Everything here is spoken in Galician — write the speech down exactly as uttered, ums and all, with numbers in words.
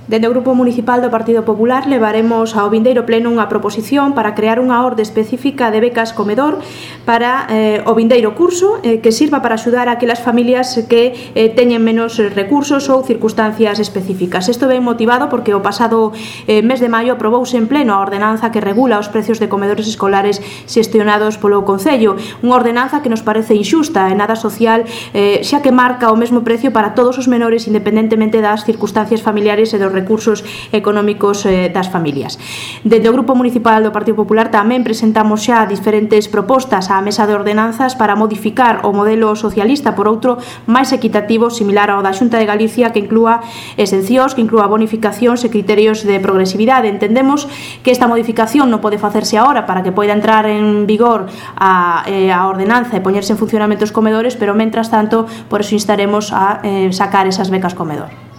Dende o Grupo Municipal do Partido Popular levaremos ao vindeiro pleno unha proposición para crear unha orde específica de becas comedor para eh, o vindeiro curso eh, que sirva para axudar a aquelas familias que eh, teñen menos recursos ou circunstancias específicas. Isto ven motivado porque o pasado eh, mes de maio aprobouse en pleno a ordenanza que regula os precios de comedores escolares xestionados polo Concello, unha ordenanza que nos parece inxusta e nada social, eh, xa que marca o mesmo precio para todos os menores independentemente das circunstancias familiares e dos recursos económicos eh, das familias. Dende o Grupo Municipal do Partido Popular tamén presentamos xa diferentes propostas á mesa de ordenanzas para modificar o modelo socialista por outro máis equitativo similar ao da Xunta de Galicia que inclúa exencións, que inclúa bonificacións e criterios de progresividade. Entendemos que esta modificación non pode facerse agora para que poida entrar en vigor a, eh, a ordenanza e poñerse en funcionamento os comedores, pero mentras tanto por eso instaremos a eh, sacar esas becas comedor.